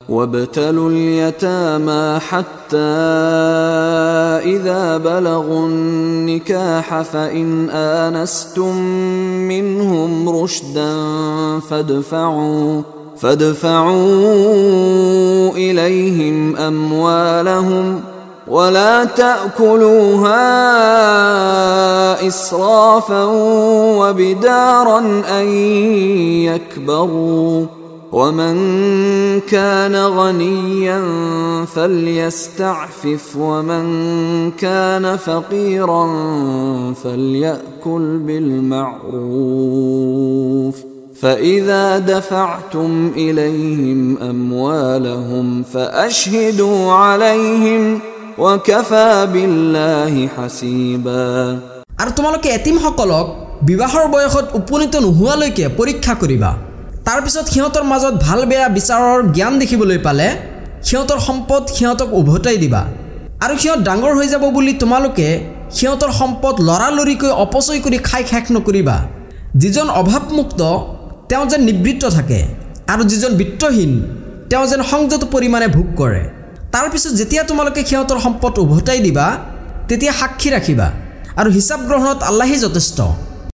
وابتلوا اليتامى حتى إذا بلغوا النكاح فإن آنستم منهم رشدا فادفعوا إليهم أموالهم ولا تأكلوها إسرافا وبدارا أن يكبروا ومن كان غنيا فليستعفف ومن كان فقيرا فليأكل بالمعروف فإذا دفعتم إليهم أموالهم فأشهدوا عليهم وكفى بالله حسيبا আর তোমালোকে এতিম সকলক বিবাহৰ বয়সত উপনীত নোহোৱালৈকে পৰীক্ষা কৰিবা তাৰ পিছত সিহঁতৰ মাজত ভাল বেয়া বিচাৰৰ জ্ঞান দেখিবলৈ পালে সিহঁতৰ সম্পদ সিহঁতক উভতাই দিবা আৰু সিহঁত ডাঙৰ হৈ যাব বুলি তোমালোকে সিহঁতৰ সম্পদ লৰালৰিকৈ অপচয় কৰি খাই শেষ নকৰিবা যিজন অভাৱমুক্ত তেওঁ যেন নিবৃত্ত থাকে আৰু যিজন বিত্তহীন তেওঁ যেন সংযত পৰিমাণে ভোগ কৰে তাৰ পিছত যেতিয়া তোমালোকে সিহঁতৰ সম্পদ উভতাই দিবা তেতিয়া সাক্ষী ৰাখিবা আৰু হিচাপ গ্ৰহণত আল্লাহই যথেষ্ট